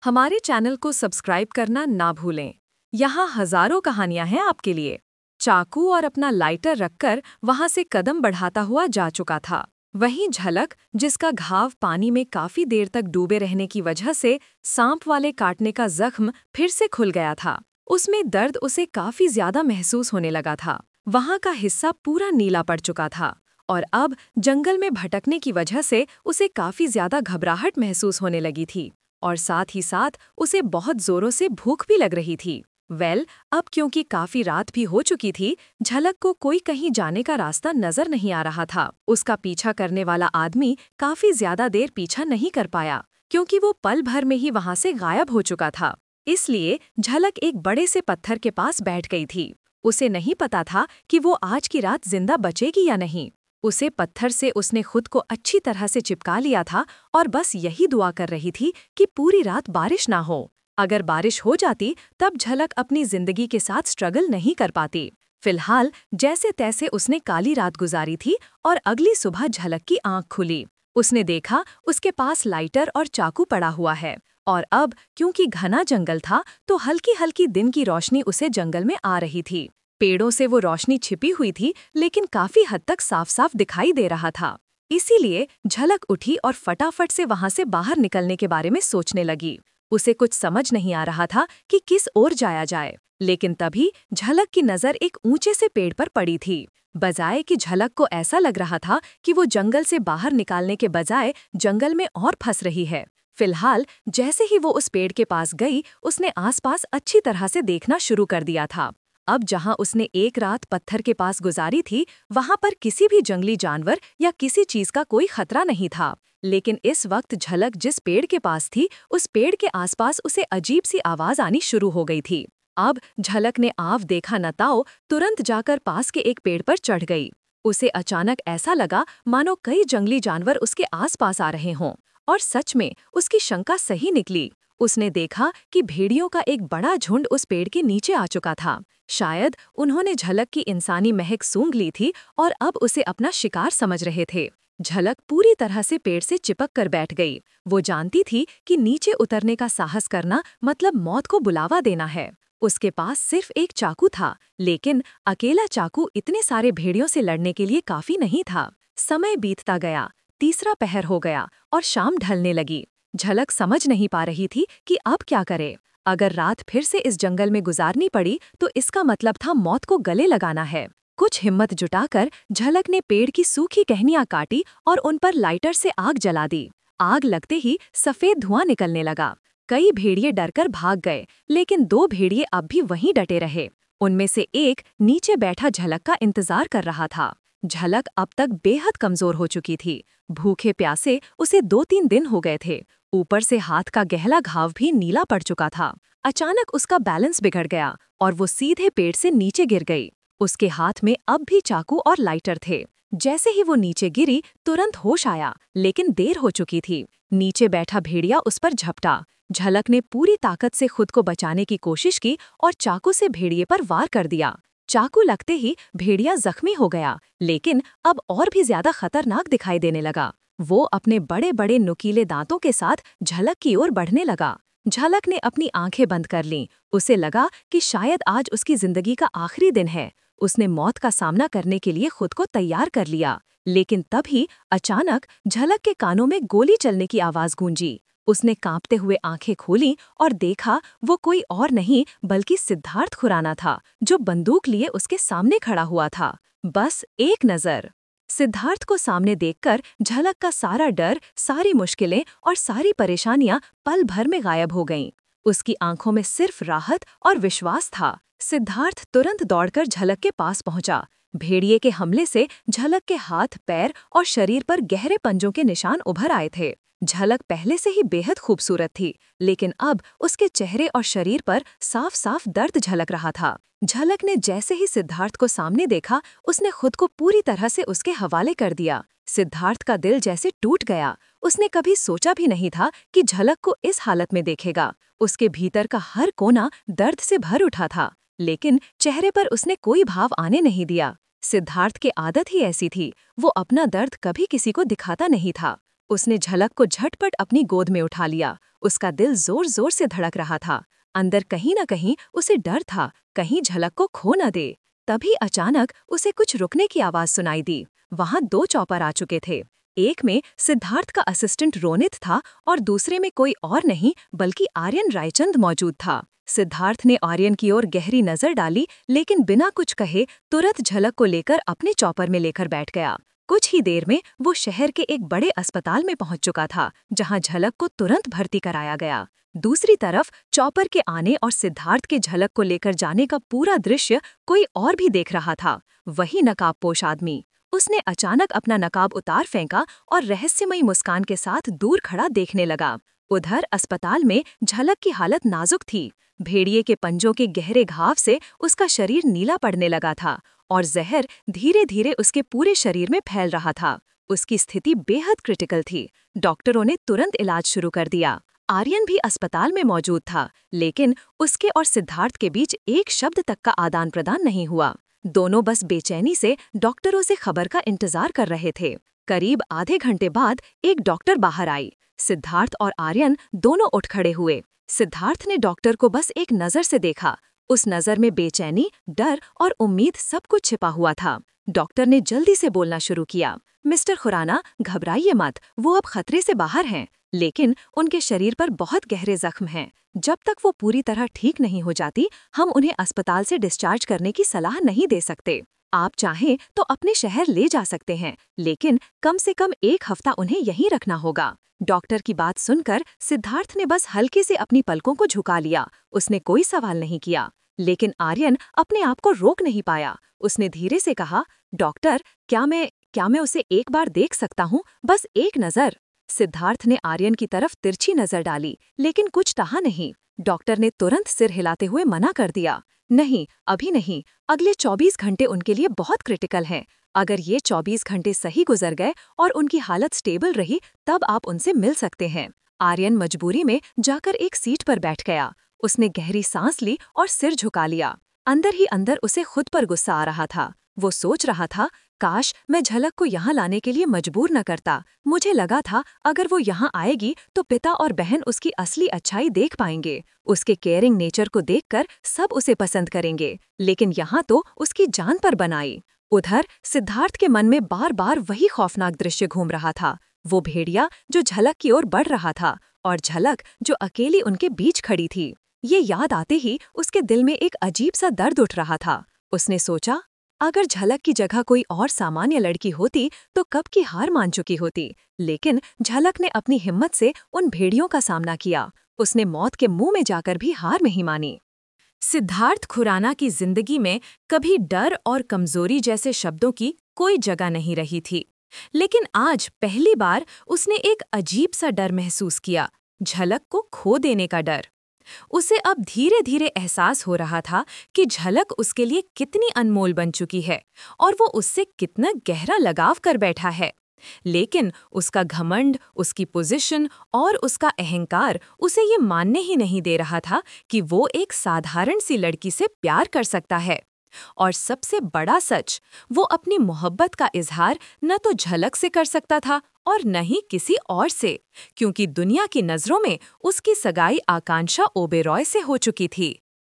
हमारे चैनल को सब्सक्राइब करना ना भूलें। यहाँ हजारों कहानियां हैं आपके लिए। चाकू और अपना लाइटर रखकर वहां से कदम बढ़ाता हुआ जा चुका था। वहीं झलक, जिसका घाव पानी में काफी देर तक डूबे रहने की वजह से सांप वाले काटने का जख्म फिर से खुल गया था। उसमें दर्द उसे काफी ज्यादा महसूस होने लगा था। वहां का हिस्सा पूरा नीला पड़ चुका था और अब जंगल में भटकने की वजह से उसे काफी ज्यादा घबराहट महसूस होने लगी थी। और साथ ही साथ उसे बहुत जोरों से भूख भी लग रही थी। अब क्योंकि काफी रात भी हो चुकी थी, झलक को कोई कहीं जाने का रास्ता नजर नहीं आ रहा था। उसका पीछा करने वाला आदमी काफी ज्यादा देर पीछा नहीं कर पाया, क्योंकि वो पल भर में ही वहां से गायब हो चुका था। इसलिए झलक एक बड़े से पत्थर के पास बैठ गई थी। उसे नहीं पता था कि वो आज की रात जिंदा बचेगी या नहीं। उसे पत्थर से उसने खुद को अच्छी तरह से चिपका लिया था और बस यही दुआ कर रही थी कि पूरी रात बारिश ना हो। अगर बारिश हो जाती तब झलक अपनी जिंदगी के साथ स्ट्रगल नहीं कर पाती। फिलहाल जैसे तैसे उसने काली रात गुजारी थी और अगली सुबह झलक की आंख खुली। उसने देखा उसके पास लाइटर और चाकू पड़ा हुआ है और अब क्योंकि घना जंगल था तो हल्की हल्की दिन की रोशनी उसे जंगल में आ रही थी। पेड़ों से वो रोशनी छिपी हुई थी, लेकिन काफी हद तक साफ साफ दिखाई दे रहा था। इसीलिए झलक उठी और फटाफट से वहां से बाहर निकलने के बारे में सोचने लगी। उसे कुछ समझ नहीं आ रहा था कि किस ओर जाया जाए, लेकिन तभी झलक की नजर एक ऊंचे से पेड़ पर पड़ी थी। बजाय कि झलक को ऐसा लग रहा था कि वो जंगल से बाहर निकालने के बजाय जंगल में और फंस रही है। फिलहाल जैसे ही वो उस पेड़ के पास गई, उसने आसपास अच्छी तरह से देखना शुरू कर दिया था। अब जहां उसने एक रात पत्थर के पास गुजारी थी, वहां पर किसी भी जंगली जानवर या किसी चीज का कोई खतरा नहीं था। लेकिन इस वक्त झलक जिस पेड़ के पास थी, उस पेड़ के आसपास उसे अजीब सी आवाज आनी शुरू हो गई थी। अब झलक ने आव देखा न ताओ तुरंत जाकर पास के एक पेड़ पर चढ़ गई। उसे अचानक ऐसा लगा मानो कई जंगली जानवर उसके आसपास आ रहे हों। और सच में उसकी शंका सही निकली। उसने देखा कि भेड़ियों का एक बड़ा झुंड उस पेड़ के नीचे आ चुका था। शायद उन्होंने झलक की इंसानी महक सूंघ ली थी और अब उसे अपना शिकार समझ रहे थे। झलक पूरी तरह से पेड़ से चिपक कर बैठ गई। वो जानती थी कि नीचे उतरने का साहस करना मतलब मौत को बुलावा देना है। उसके पास सिर्फ एक चाकू था, लेकिन अकेला चाकू इतने सारे भेड़ियों से लड़ने के लिए काफी नहीं था। समय बीतता गया, तीसरा पहर हो गया और शाम ढलने लगी। झलक समझ नहीं पा रही थी कि अब क्या करे। अगर रात फिर से इस जंगल में गुजारनी पड़ी तो इसका मतलब था मौत को गले लगाना है। कुछ हिम्मत जुटाकर झलक ने पेड़ की सूखी टहनियां काटी और उन पर लाइटर से आग जला दी। आग लगते ही सफेद धुआं निकलने लगा। कई भेड़िए डरकर भाग गए, लेकिन दो भेड़िए अब भी वहीं डटे रहे। उनमें से एक नीचे बैठा झलक का इंतजार कर रहा था। झलक अब तक बेहद कमजोर हो चुकी थी। भूखे प्यासे उसे 2-3 दिन हो गए थे। ऊपर से हाथ का गहरा घाव भी नीला पड़ चुका था। अचानक उसका बैलेंस बिगड़ गया और वो सीधे पेड़ से नीचे गिर गई। उसके हाथ में अब भी चाकू और लाइटर थे। जैसे ही वो नीचे गिरी तुरंत होश आया, लेकिन देर हो चुकी थी। नीचे बैठा भेड़िया उस पर झपटा। झलक ने पूरी ताकत से खुद को बचाने की कोशिश की और चाकू से भेड़िए पर वार कर दिया। चाकू लगते ही भेड़िया जख्मी हो गया, लेकिन अब और भी ज्यादा खतरनाक दिखाई देने लगा। वो अपने बड़े बड़े नुकीले दांतों के साथ झलक की ओर बढ़ने लगा। झलक ने अपनी आंखें बंद कर लीं। उसे लगा कि शायद आज उसकी जिंदगी का आखिरी दिन है। उसने मौत का सामना करने के लिए खुद को तैयार कर लिया। लेकिन तभी अचानक झलक के कानों में गोली चलने की आवाज गूंजी। उसने कांपते हुए आंखें खोलीं और देखा वो कोई और नहीं बल्कि सिद्धार्थ खुराना था, जो बंदूक लिए उसके सामने खड़ा हुआ था। बस एक नजर। सिद्धार्थ को सामने देखकर झलक का सारा डर, सारी मुश्किलें और सारी परेशानियां पल भर में गायब हो गईं। उसकी आंखों में सिर्फ राहत और विश्वास था। सिद्धार्थ तुरंत दौड़कर झलक के पास पहुंचा। भेड़िए के हमले से झलक के हाथ, पैर और शरीर पर गहरे पंजों के निशान उभर आए थे। झलक पहले से ही बेहद खूबसूरत थी, लेकिन अब उसके चेहरे और शरीर पर साफ साफ दर्द झलक रहा था। झलक ने जैसे ही सिद्धार्थ को सामने देखा, उसने खुद को पूरी तरह से उसके हवाले कर दिया। सिद्धार्थ का दिल जैसे टूट गया। उसने कभी सोचा भी नहीं था कि झलक को इस हालत में देखेगा। उसके भीतर का हर कोना दर्द से भर उठा था, लेकिन चेहरे पर उसने कोई भाव आने नहीं दिया। सिद्धार्थ की आदत ही ऐसी थी, वो अपना दर्द कभी किसी को दिखाता नहीं था। उसने झलक को झटपट अपनी गोद में उठा लिया। उसका दिल जोर जोर से धड़क रहा था। अंदर कहीं न कहीं उसे डर था, कहीं झलक को खो न दे। तभी अचानक उसे कुछ रुकने की आवाज सुनाई दी। वहां 2 चॉपर आ चुके थे। एक में सिद्धार्थ का असिस्टेंट रोनित था और दूसरे में कोई और नहीं बल्कि आर्यन रायचंद मौजूद था। सिद्धार्थ ने आर्यन की ओर गहरी नजर डाली, लेकिन बिना कुछ कहे तुरंत झलक को लेकर अपने चॉपर में लेकर बैठ गया। कुछ ही देर में वो शहर के एक बड़े अस्पताल में पहुंच चुका था, जहां झलक को तुरंत भर्ती कराया गया। दूसरी तरफ चॉपर के आने और सिद्धार्थ के झलक को लेकर जाने का पूरा दृश्य कोई और भी देख रहा था। वही नकाबपोश आदमी। उसने अचानक अपना नकाब उतार फेंका और रहस्यमयी मुस्कान के साथ दूर खड़ा देखने लगा। उधर अस्पताल में झलक की हालत नाजुक थी। भेड़िए के पंजों के गहरे घाव से उसका शरीर नीला पड़ने लगा था और जहर धीरे धीरे उसके पूरे शरीर में फैल रहा था। उसकी स्थिति बेहद क्रिटिकल थी। डॉक्टरों ने तुरंत इलाज शुरू कर दिया। आर्यन भी अस्पताल में मौजूद था, लेकिन उसके और सिद्धार्थ के बीच एक शब्द तक का आदान प्रदान नहीं हुआ। दोनों बस बेचैनी से डॉक्टरों से खबर का इंतजार कर रहे थे। करीब आधे घंटे बाद एक डॉक्टर बाहर आई। सिद्धार्थ और आर्यन दोनों उठ खड़े हुए। सिद्धार्थ ने डॉक्टर को बस एक नजर से देखा। उस नजर में बेचैनी, डर और उम्मीद सब कुछ छिपा हुआ था। डॉक्टर ने जल्दी से बोलना शुरू किया। मिस्टर खुराना, घबराइए मत, वो अब खतरे से बाहर हैं, लेकिन उनके शरीर पर बहुत गहरे जख्म हैं। जब तक वो पूरी तरह ठीक नहीं हो जाती, हम उन्हें अस्पताल से डिस्चार्ज करने की सलाह नहीं दे सकते। आप चाहें तो अपने शहर ले जा सकते हैं, लेकिन कम से कम 1 हफ्ता उन्हें यहीं रखना होगा। डॉक्टर की बात सुनकर सिद्धार्थ ने बस हल्के से अपनी पलकों को झुका लिया। उसने कोई सवाल नहीं किया, लेकिन आर्यन अपने आप को रोक नहीं पाया। उसने धीरे से कहा, डॉक्टर, क्या मैं उसे एक बार देख सकता हूँ? बस एक नज़र। सिद्धार्थ ने आर्यन की तरफ तिरछी नजर डाली, लेकिन कुछ कहा नहीं। डॉक्टर ने तुरंत सिर हिलाते हुए मना कर दिया। नहीं, अभी नहीं। अगले 24 घंटे उनके लिए बहुत क्रिटिकल हैं। अगर ये 24 घंटे सही गुजर गए और उनकी हालत स्टेबल रही, तब आप उनसे मिल सकते हैं। आर्यन मजबूरी में जाकर एक सीट पर बैठ गया। उसने गहरी सांस ली और सिर झुका लिया। अंदर ही अंदर उसे खुद पर गुस्सा आ रहा था। वो सोच रहा था, काश मैं झलक को यहाँ लाने के लिए मजबूर न करता। मुझे लगा था अगर वो यहाँ आएगी तो पिता और बहन उसकी असली अच्छाई देख पाएंगे। उसके केयरिंग नेचर को देखकर सब उसे पसंद करेंगे, लेकिन यहाँ तो उसकी जान पर बनाई। उधर सिद्धार्थ के मन में बार बार वही खौफनाक दृश्य घूम रहा था। वो भेड़िया जो झलक की ओर बढ़ रहा था और झलक जो अकेली उनके बीच खड़ी थी। ये याद आते ही उसके दिल में एक अजीब सा दर्द उठ रहा था। उसने सोचा, अगर झलक की जगह कोई और सामान्य लड़की होती तो कब की हार मान चुकी होती। लेकिन झलक ने अपनी हिम्मत से उन भेड़ियों का सामना किया। उसने मौत के मुंह में जाकर भी हार नहीं मानी। सिद्धार्थ खुराना की जिंदगी में कभी डर और कमजोरी जैसे शब्दों की कोई जगह नहीं रही थी, लेकिन आज पहली बार उसने एक अजीब सा डर महसूस किया, झलक को खो देने का डर। उसे अब धीरे धीरे एहसास हो रहा था कि झलक उसके लिए कितनी अनमोल बन चुकी है और वो उससे कितना गहरा लगाव कर बैठा है। लेकिन उसका घमंड, उसकी पोजीशन और उसका अहंकार उसे ये मानने ही नहीं दे रहा था कि वो एक साधारण सी लड़की से प्यार कर सकता है। और सबसे बड़ा सच, वो अपनी मोहब्बत का इजहार न तो झलक से कर सकता था और न ही किसी और से, क्योंकि दुनिया की नज़रों में उसकी सगाई आकांक्षा ओबेरॉय से हो चुकी थी।